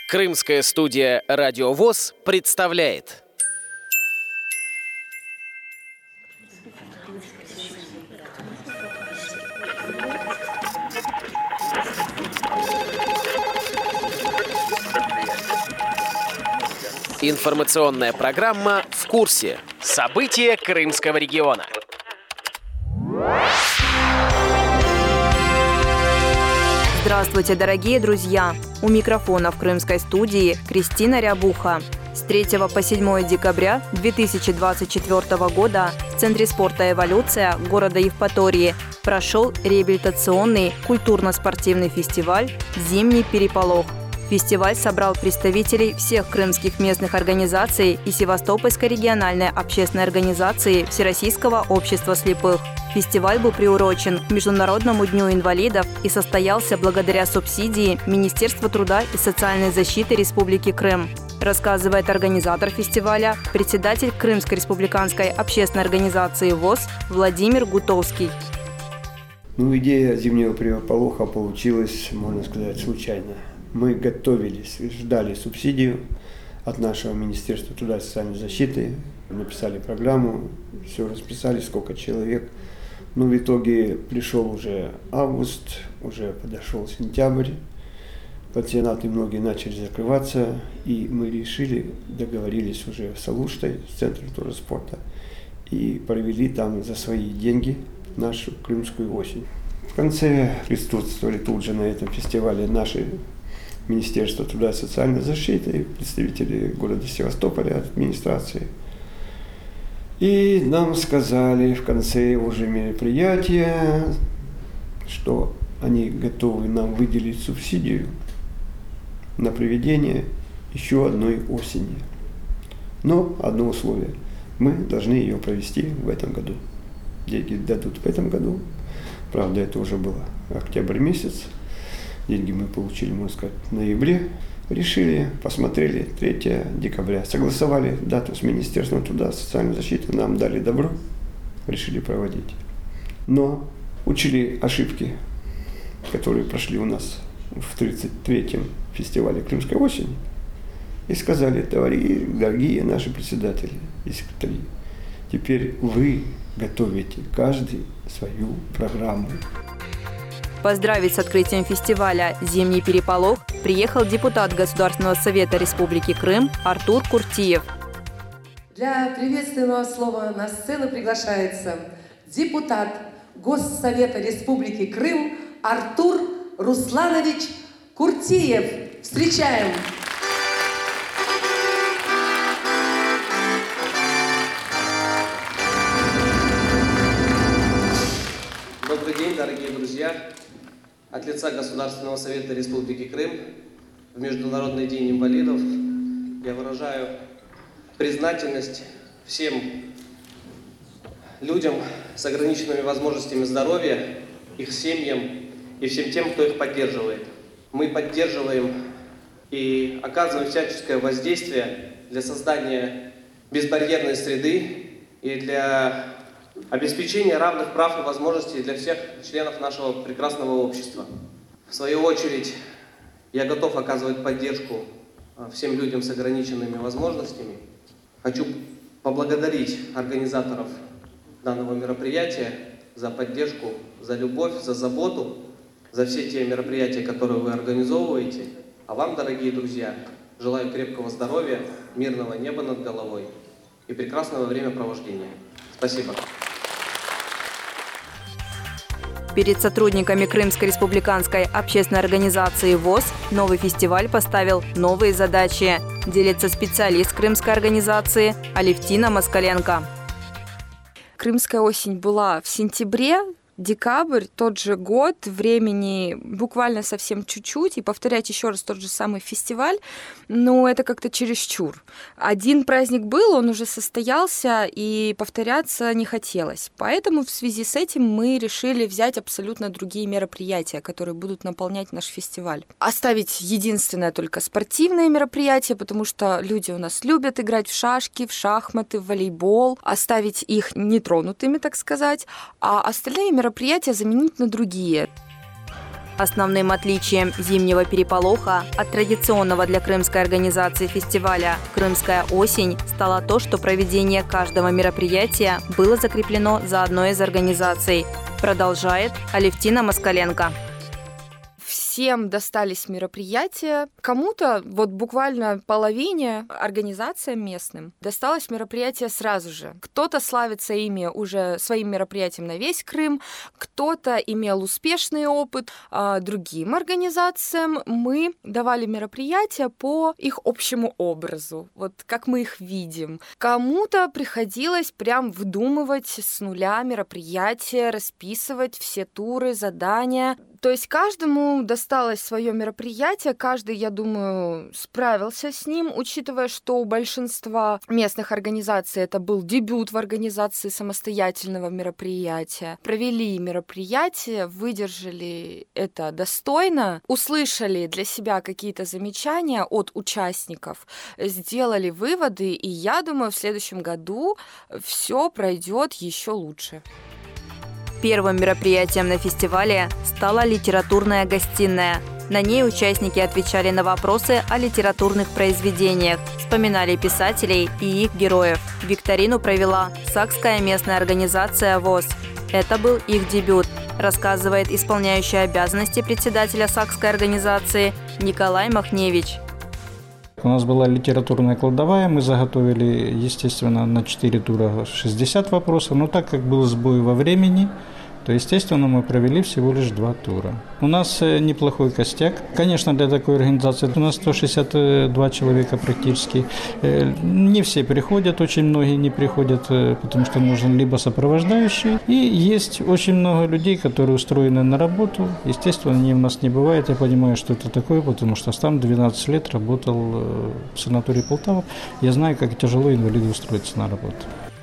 Крымская студия «Радио ВОС» представляет. Информационная программа «В курсе». События Крымского региона. Здравствуйте, дорогие друзья! У микрофона в крымской студии Кристина Рябуха. С 3 по 7 декабря 2024 года в Центре спорта «Эволюция» города Евпатории прошел реабилитационный культурно-спортивный фестиваль «Зимний переполох». Фестиваль собрал представителей всех крымских местных организаций и Севастопольской региональной общественной организации Всероссийского общества слепых. Фестиваль был приурочен к Международному дню инвалидов и состоялся благодаря субсидии Министерства труда и социальной защиты Республики Крым. Рассказывает организатор фестиваля, председатель Крымской республиканской общественной организации ВОС Владимир Гутовский. Идея зимнего переполоха получилась, можно сказать, случайно. Мы готовились, ждали субсидию от нашего Министерства труда и социальной защиты, написали программу, все расписали, сколько человек. Но в итоге пришел уже август, уже подошел сентябрь, пансионаты многие начали закрываться, и мы решили, договорились уже с Алуштой, с Центром турспорта, и провели там за свои деньги нашу крымскую осень. В конце присутствовали тут же на этом фестивале наши Министерство труда и социальной защиты, представители города Севастополя, администрации. И нам сказали в конце уже мероприятия, что они готовы нам выделить субсидию на проведение еще одной осени. Но одно условие – мы должны ее провести в этом году. Деньги дадут в этом году. Правда, это уже был октябрь месяц. Деньги мы получили, можно сказать, в ноябре. Решили, посмотрели, 3 декабря. Согласовали дату с Министерством труда и социальной защиты. Нам дали добро, решили проводить. Но учили ошибки, которые прошли у нас в 33-м фестивале «Крымская осень». И сказали: дорогие наши председатели и секретари, теперь вы готовите каждый свою программу. Поздравить с открытием фестиваля «Зимний переполох» приехал депутат Государственного совета Республики Крым Артур Куртиев. Для приветственного слова на сцену приглашается депутат Госсовета Республики Крым Артур Русланович Куртиев. Встречаем! Добрый день, дорогие друзья! От лица Государственного совета Республики Крым в Международный день инвалидов я выражаю признательность всем людям с ограниченными возможностями здоровья, их семьям и всем тем, кто их поддерживает. Мы поддерживаем и оказываем всяческое воздействие для создания безбарьерной среды и для обеспечение равных прав и возможностей для всех членов нашего прекрасного общества. В свою очередь, я готов оказывать поддержку всем людям с ограниченными возможностями. Хочу поблагодарить организаторов данного мероприятия за поддержку, за любовь, за заботу, за все те мероприятия, которые вы организовываете. А вам, дорогие друзья, желаю крепкого здоровья, мирного неба над головой и прекрасного времяпровождения. Спасибо. Перед сотрудниками Крымской республиканской общественной организации ВОС новый фестиваль поставил новые задачи, делится специалист крымской организации Алевтина Москаленко. Крымская осень была в сентябре. Декабрь, тот же год, времени буквально совсем чуть-чуть, и повторять еще раз тот же самый фестиваль, но это как-то чересчур. Один праздник был, он уже состоялся, и повторяться не хотелось. Поэтому в связи с этим мы решили взять абсолютно другие мероприятия, которые будут наполнять наш фестиваль. Оставить единственное только спортивное мероприятие, потому что люди у нас любят играть в шашки, в шахматы, в волейбол, оставить их нетронутыми, так сказать, а остальные мероприятия заменить на другие. Основным отличием зимнего переполоха от традиционного для крымской организации фестиваля «Крымская осень» стало то, что проведение каждого мероприятия было закреплено за одной из организаций. Продолжает Алевтина Москаленко. Всем достались мероприятия. Кому-то, вот буквально половине организациям местным, досталось мероприятие сразу же. Кто-то славится ими уже своим мероприятием на весь Крым, кто-то имел успешный опыт. А другим организациям мы давали мероприятия по их общему образу, вот как мы их видим. Кому-то приходилось прям вдумывать с нуля мероприятия, расписывать все туры, задания. То есть каждому досталось свое мероприятие, каждый, я думаю, справился с ним, учитывая, что у большинства местных организаций это был дебют в организации самостоятельного мероприятия. Провели мероприятие, выдержали это достойно, услышали для себя какие-то замечания от участников, сделали выводы, и я думаю, в следующем году все пройдет еще лучше. Первым мероприятием на фестивале стала литературная гостиная. На ней участники отвечали на вопросы о литературных произведениях, вспоминали писателей и их героев. Викторину провела Сакская местная организация ВОС. Это был их дебют, рассказывает исполняющий обязанности председателя Сакской организации Николай Махневич. У нас была литературная кладовая, мы заготовили, естественно, на 4 тура 60 вопросов, но так как был сбой во времени, то, естественно, мы провели всего лишь 2 тура. У нас неплохой костяк. Конечно, для такой организации у нас 162 человека практически. Не все приходят, очень многие не приходят, потому что нужен либо сопровождающий. И есть очень много людей, которые устроены на работу. Естественно, они у нас не бывает. Я понимаю, что это такое, потому что сам 12 лет работал в санатории Полтава. Я знаю, как тяжело инвалиду устроиться на работу.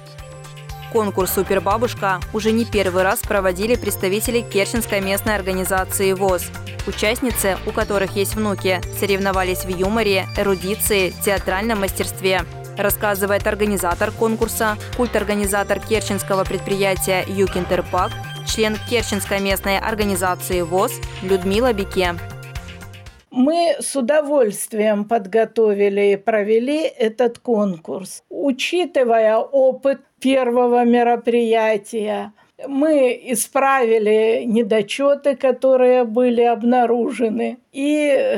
Конкурс «Супербабушка» уже не первый раз проводили представители Керченской местной организации ВОС. Участницы, у которых есть внуки, соревновались в юморе, эрудиции, театральном мастерстве. Рассказывает организатор конкурса, культорганизатор керченского предприятия «Юкинтерпак», член Керченской местной организации ВОС Людмила Бике. Мы с удовольствием подготовили и провели этот конкурс. Учитывая опыт первого мероприятия, мы исправили недочеты, которые были обнаружены, и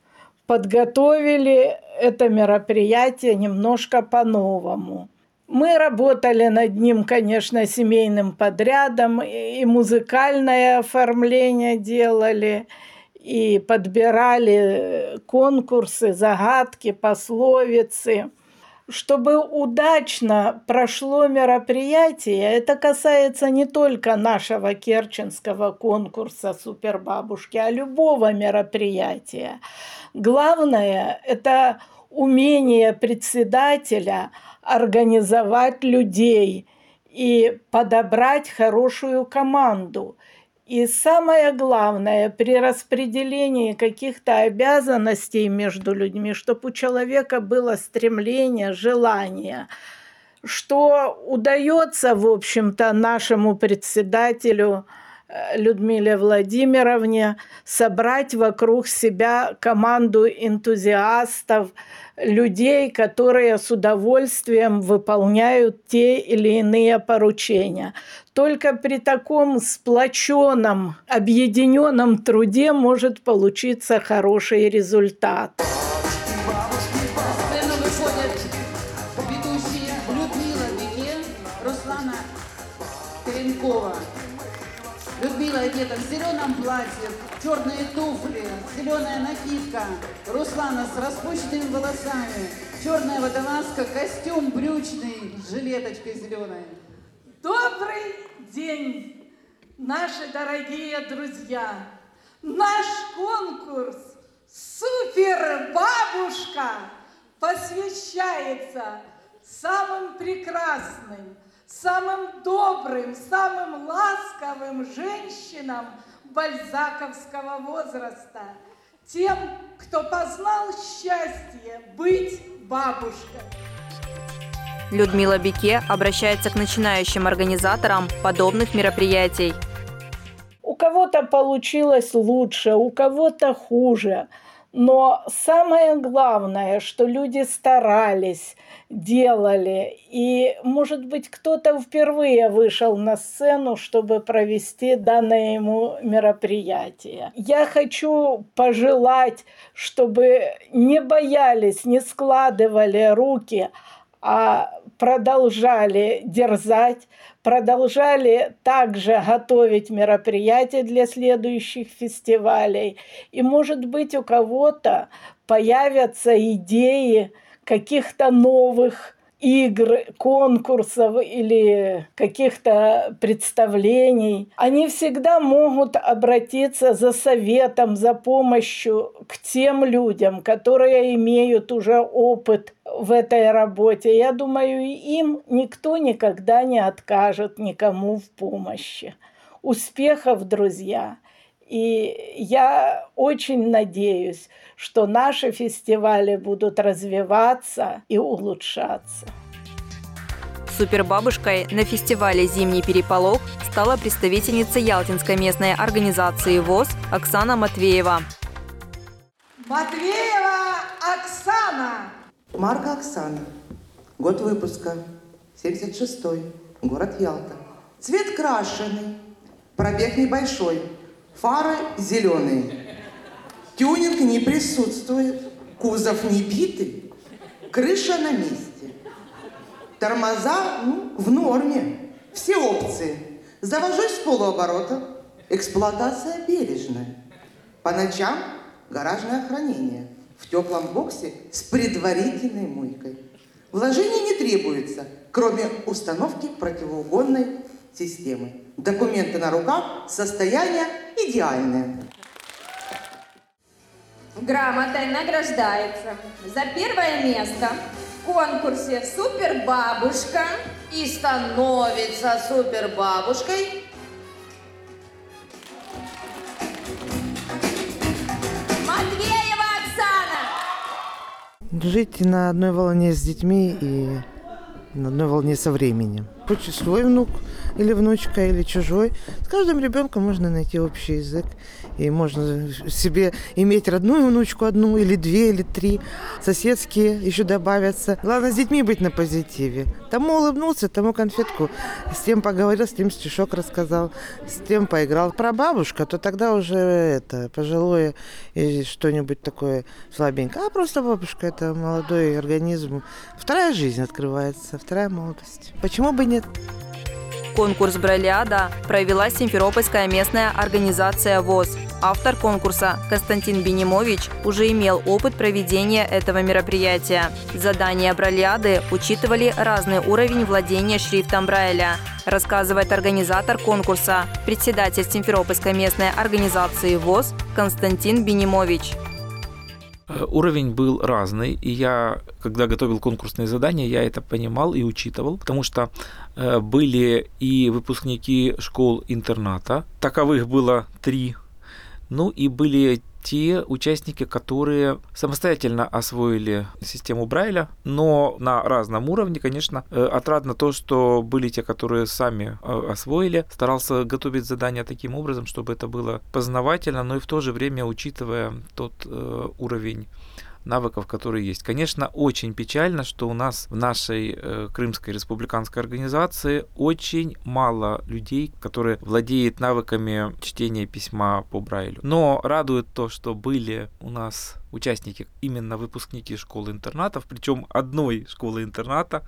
подготовили это мероприятие немножко по-новому. Мы работали над ним, конечно, семейным подрядом, и музыкальное оформление делали, и подбирали конкурсы, загадки, пословицы. Чтобы удачно прошло мероприятие, это касается не только нашего керченского конкурса «Супербабушки», а любого мероприятия. Главное – это умение председателя организовать людей и подобрать хорошую команду. И самое главное, при распределении каких-то обязанностей между людьми, чтобы у человека было стремление, желание, что удается, в общем-то, нашему председателю Людмиле Владимировне собрать вокруг себя команду энтузиастов, людей, которые с удовольствием выполняют те или иные поручения. Только при таком сплоченном, объединенном труде может получиться хороший результат. На сцену выходят ведущие Людмила Бике, Руслана Теренкова. Людмила одета в зеленом платье, черные туфли, зеленая накидка. Руслана с распущенными волосами, черная водолазка, костюм брючный с жилеточкой зеленой. Добрый день, наши дорогие друзья! Наш конкурс «Супербабушка» посвящается самым прекрасным, самым добрым, самым ласковым женщинам бальзаковского возраста, тем, кто познал счастье быть бабушкой. Людмила Бике обращается к начинающим организаторам подобных мероприятий. У кого кого-то получилось лучше, у кого-то хуже. Но самое главное, что люди старались, делали. И, может быть, кто-то впервые вышел на сцену, чтобы провести данное ему мероприятие. Я хочу пожелать, чтобы не боялись, не складывали руки, а продолжали дерзать, продолжали также готовить мероприятия для следующих фестивалей. И, может быть, у кого-то появятся идеи каких-то новых игр, конкурсов или каких-то представлений. Они всегда могут обратиться за советом, за помощью к тем людям, которые имеют уже опыт в этой работе. Я думаю, им никто никогда не откажет никому в помощи. Успехов, друзья! И я очень надеюсь, что наши фестивали будут развиваться и улучшаться. Супербабушкой на фестивале «Зимний переполох» стала представительница Ялтинской местной организации ВОС Оксана Матвеева. Матвеева Оксана. Марка Оксана. Год выпуска. 76-й. Город Ялта. Цвет крашеный. Пробег небольшой. Фары зеленые. Тюнинг не присутствует. Кузов не битый. Крыша на месте. Тормоза в норме. Все опции. Завожусь с полуоборота. Эксплуатация бережная. По ночам гаражное хранение. В теплом боксе с предварительной мойкой. Вложений не требуется, кроме установки противоугонной системы. Документы на руках, состояние идеальное. Грамотой награждается за первое место в конкурсе «Супербабушка» и становится супербабушкой Матвеева Оксана. Жить на одной волне с детьми и на одной волне со временем. Хоть свой внук или внучка, или чужой. С каждым ребенком можно найти общий язык. И можно себе иметь родную внучку одну, или две, или три. Соседские еще добавятся. Главное, с детьми быть на позитиве. Тому улыбнулся, тому конфетку. С тем поговорил, с тем стишок рассказал, с тем поиграл. Про бабушка, то тогда уже пожилое и что-нибудь такое слабенькое. А просто бабушка – это молодой организм. Вторая жизнь открывается, вторая молодость. Почему бы нет? Конкурс «Брайлиада» провела Симферопольская местная организация ВОС. Автор конкурса Константин Бенимович уже имел опыт проведения этого мероприятия. Задания Брайлиады учитывали разный уровень владения шрифтом Брайля, рассказывает организатор конкурса, председатель Симферопольской местной организации ВОС Константин Бенимович. Уровень был разный, и я, когда готовил конкурсные задания, я это понимал и учитывал, потому что были и выпускники школ-интерната, таковых было 3, ну и были те участники, которые самостоятельно освоили систему Брайля, но на разном уровне, конечно. Отрадно то, что были те, которые сами освоили. Старался готовить задания таким образом, чтобы это было познавательно, но и в то же время учитывая тот уровень навыков, которые есть. Конечно, очень печально, что у нас в нашей Крымской республиканской организации очень мало людей, которые владеют навыками чтения письма по Брайлю. Но радует то, что были у нас участники, именно выпускники школ-интернатов, причем одной школы-интерната.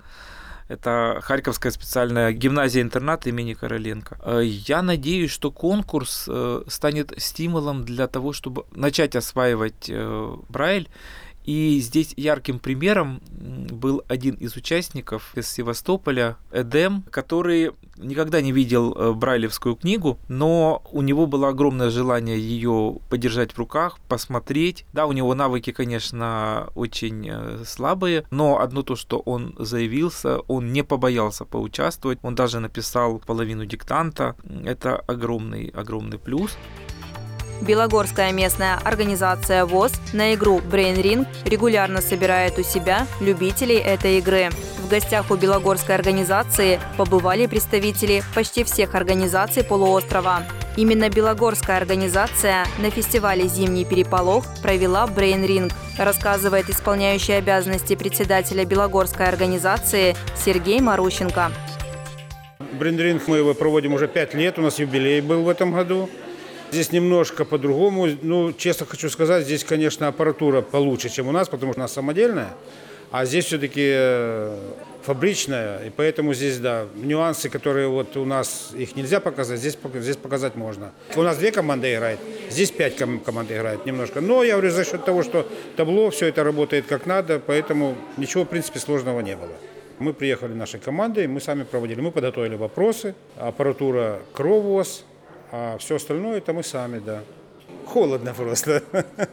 Это Харьковская специальная гимназия-интернат имени Короленко. Я надеюсь, что конкурс станет стимулом для того, чтобы начать осваивать Брайль. И здесь ярким примером был один из участников из Севастополя, Эдем, который никогда не видел брайлевскую книгу, но у него было огромное желание ее подержать в руках, посмотреть. Да, у него навыки, конечно, очень слабые, но одно то, что он заявился, он не побоялся поучаствовать, он даже написал половину диктанта. Это огромный плюс. Белогорская местная организация ВОС на игру Brain Ring регулярно собирает у себя любителей этой игры. В гостях у белогорской организации побывали представители почти всех организаций полуострова. Именно белогорская организация на фестивале «Зимний переполох» провела брейн-ринг, рассказывает исполняющий обязанности председателя белогорской организации Сергей Марущенко. Брейн-ринг мы его проводим уже 5 лет, у нас юбилей был в этом году. Здесь немножко по-другому. Ну, честно хочу сказать, здесь, конечно, аппаратура получше, чем у нас, потому что у нас самодельная, а здесь все-таки фабричная, и поэтому здесь, да, нюансы, которые вот у нас, их нельзя показать, здесь показать можно. У нас 2 команды играют, здесь 5 команд играет немножко. Но я говорю, за счет того, что табло, все это работает как надо, поэтому ничего, в принципе, сложного не было. Мы приехали нашей командой, мы сами проводили, мы подготовили вопросы, аппаратура КРОВОЗ, а все остальное это мы сами, да. Холодно просто.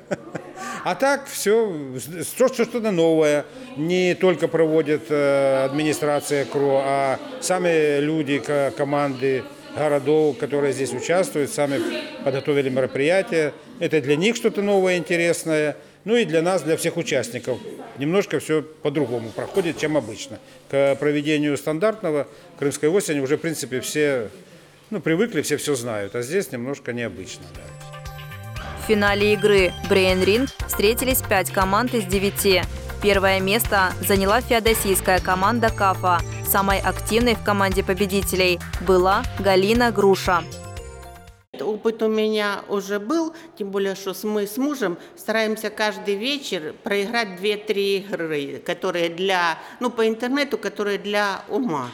А так все, что-то новое. Не только проводит администрация КРО, а сами люди, команды городов, которые здесь участвуют, сами подготовили мероприятие. Это для них что-то новое, интересное. Ну и для нас, для всех участников. Немножко все по-другому проходит, чем обычно. К проведению стандартного Крымской осени уже, в принципе, все привыкли, все знают. А здесь немножко необычно, да. В финале игры «Брейн-ринг» встретились 5 команд из 9. Первое место заняла феодосийская команда «Кафа». Самой активной в команде победителей была Галина Груша. Опыт у меня уже был, тем более, что мы с мужем стараемся каждый вечер проиграть 2-3 игры, которые по интернету, которые для ума.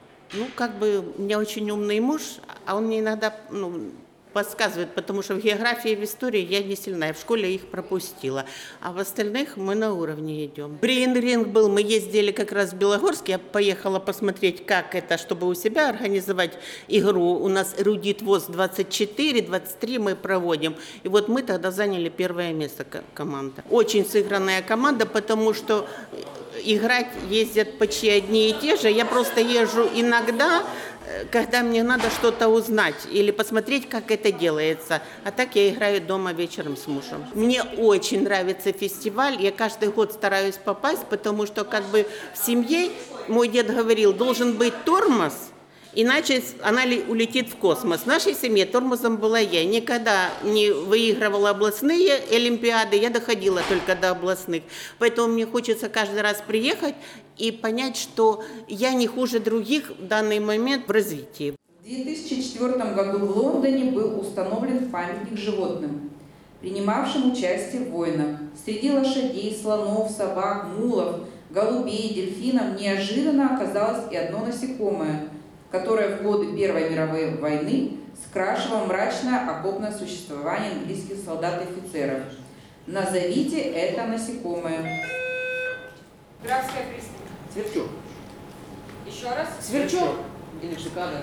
У меня очень умный муж, а он мне иногда подсказывает, потому что в географии и в истории я не сильна, я в школе их пропустила, а в остальных мы на уровне идем. Брейн-ринг был, мы ездили как раз в Белогорск, я поехала посмотреть, как это, чтобы у себя организовать игру. У нас эрудит ВОЗ 24, 23 мы проводим, и вот мы тогда заняли 1 место команда. Очень сыгранная команда, потому что играть ездят почти одни и те же, я просто езжу иногда, когда мне надо что-то узнать или посмотреть, как это делается. А так я играю дома вечером с мужем. Мне очень нравится фестиваль. Я каждый год стараюсь попасть, потому что в семье, мой дед говорил, должен быть тормоз, иначе она улетит в космос. В нашей семье тормозом была я. Никогда не выигрывала областные олимпиады, я доходила только до областных. Поэтому мне хочется каждый раз приехать и понять, что я не хуже других в данный момент в развитии. В 2004 году в Лондоне был установлен памятник животным, принимавшим участие в войнах. Среди лошадей, слонов, собак, мулов, голубей, дельфинов неожиданно оказалось и одно насекомое, которое в годы Первой мировой войны скрашивало мрачное окопное существование английских солдат и офицеров. Назовите это насекомое. Графская пристань. Сверчок. Еще раз. Сверчок. Или цикада.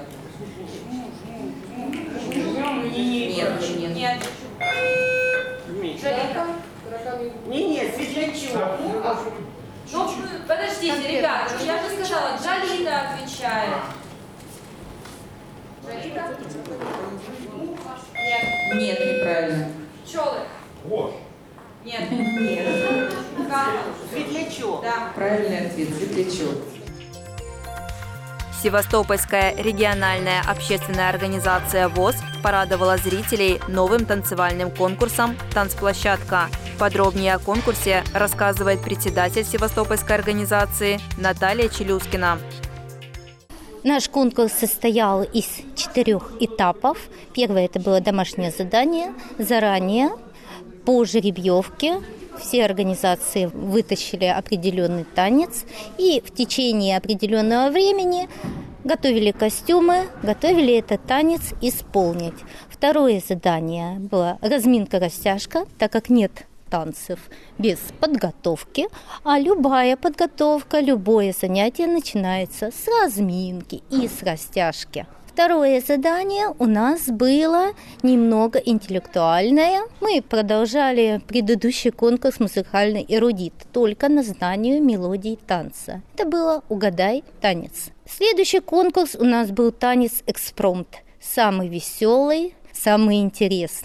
Нет. Жалика. Нет, светлячок. Подождите, ребята, я же сказала, Джалита отвечает. Джалита? Нет, неправильно. Пчелы? Вож. Нет. Светлячок. Да. Правильный ответ – светлячок. Севастопольская региональная общественная организация ВОС порадовала зрителей новым танцевальным конкурсом «Танцплощадка». Подробнее о конкурсе рассказывает председатель Севастопольской организации Наталья Челюскина. Наш конкурс состоял из 4 этапов. Первое – это было домашнее задание. Заранее по жеребьевке все организации вытащили определенный танец и в течение определенного времени готовили костюмы, готовили этот танец исполнить. Второе задание было разминка-растяжка, так как нет танцев без подготовки, а любая подготовка, любое занятие начинается с разминки и с растяжки. Второе задание у нас было немного интеллектуальное. Мы продолжали предыдущий конкурс «Музыкальный эрудит» только на знанию мелодии танца. Это было «Угадай танец». Следующий конкурс у нас был танец «Экспромт». Самый веселый, самый интересный.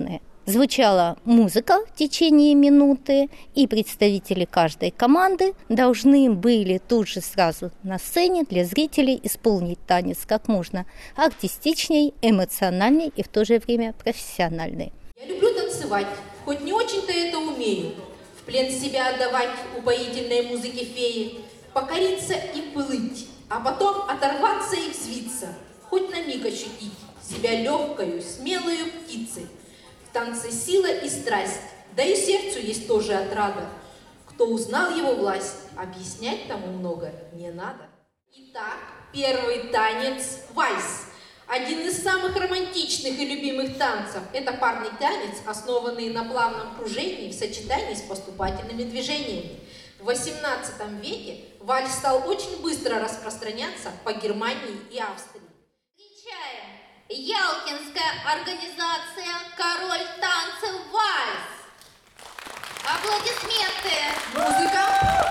Звучала музыка в течение минуты, и представители каждой команды должны были тут же сразу на сцене для зрителей исполнить танец как можно артистичней, эмоциональней и в то же время профессиональной. Я люблю танцевать, хоть не очень-то это умею. В плен себя отдавать упоительной музыке феи, покориться и плыть, а потом оторваться и взвиться, хоть на миг ощутить себя легкою, смелою птицей. В танце сила и страсть, да и сердцу есть тоже отрада. Кто узнал его власть, объяснять тому много не надо. Итак, первый танец – вальс. Один из самых романтичных и любимых танцев – это парный танец, основанный на плавном кружении в сочетании с поступательными движениями. В XVIII веке вальс стал очень быстро распространяться по Германии и Австрии. Встречаем! Ялтинская организация «Король танцев вальс». Аплодисменты! Музыка!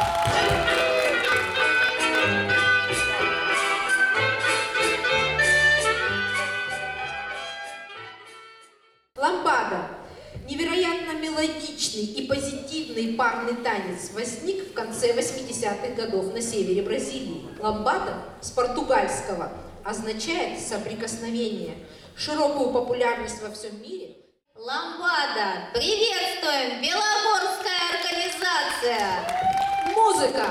Ламбада. Невероятно мелодичный и позитивный парный танец возник в конце 80-х годов на севере Бразилии. Ламбада с португальского означает соприкосновение. Широкую популярность во всем мире. Ламбада! Приветствуем! Белогорская организация! Музыка!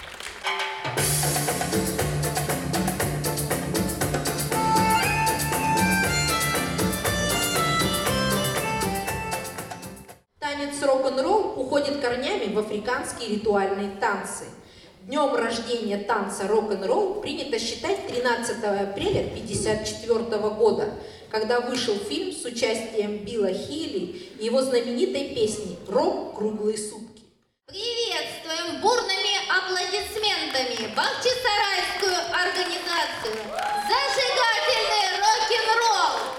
Танец рок-н-ролл уходит корнями в африканские ритуальные танцы. Днем рождения танца рок-н-ролл принято считать 13 апреля 1954 года, когда вышел фильм с участием Билла Хилли и его знаменитой песни «Рок. Круглые сутки». Приветствуем бурными аплодисментами Бахчисарайскую организацию «Зажигательный рок-н-ролл».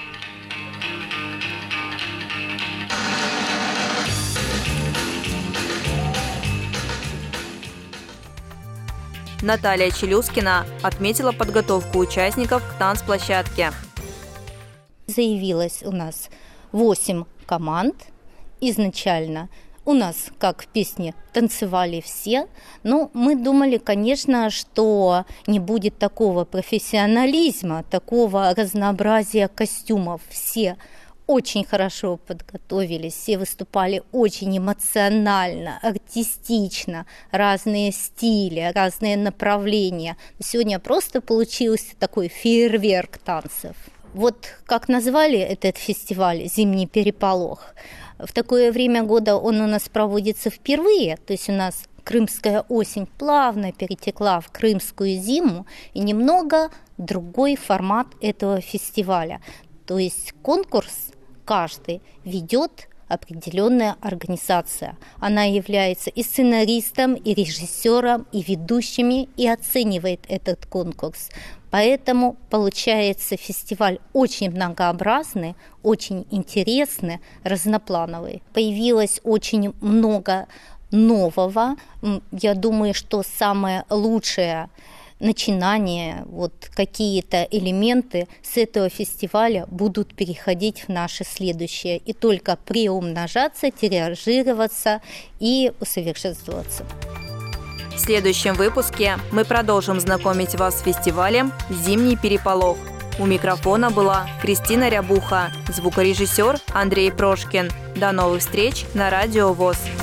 Наталья Челюскина отметила подготовку участников к танцплощадке. Заявилось у нас 8 команд. Изначально у нас, как в песне, танцевали все, но мы думали, конечно, что не будет такого профессионализма, такого разнообразия костюмов. Все очень хорошо подготовились, все выступали очень эмоционально, артистично, разные стили, разные направления. Сегодня просто получился такой фейерверк танцев. Вот как назвали этот фестиваль «Зимний переполох». В такое время года он у нас проводится впервые, то есть у нас крымская осень плавно перетекла в крымскую зиму, и немного другой формат этого фестиваля. То есть конкурс каждый ведет определенная организация. Она является и сценаристом, и режиссером, и ведущими, и оценивает этот конкурс. Поэтому получается фестиваль очень многообразный, очень интересный, разноплановый. Появилось очень много нового. Я думаю, что самое лучшее начинания, вот какие-то элементы с этого фестиваля будут переходить в наши следующие и только приумножаться, тиражироваться и усовершенствоваться. В следующем выпуске мы продолжим знакомить вас с фестивалем «Зимний переполох». У микрофона была Кристина Рябуха, звукорежиссер Андрей Прошкин. До новых встреч на Радио ВОС.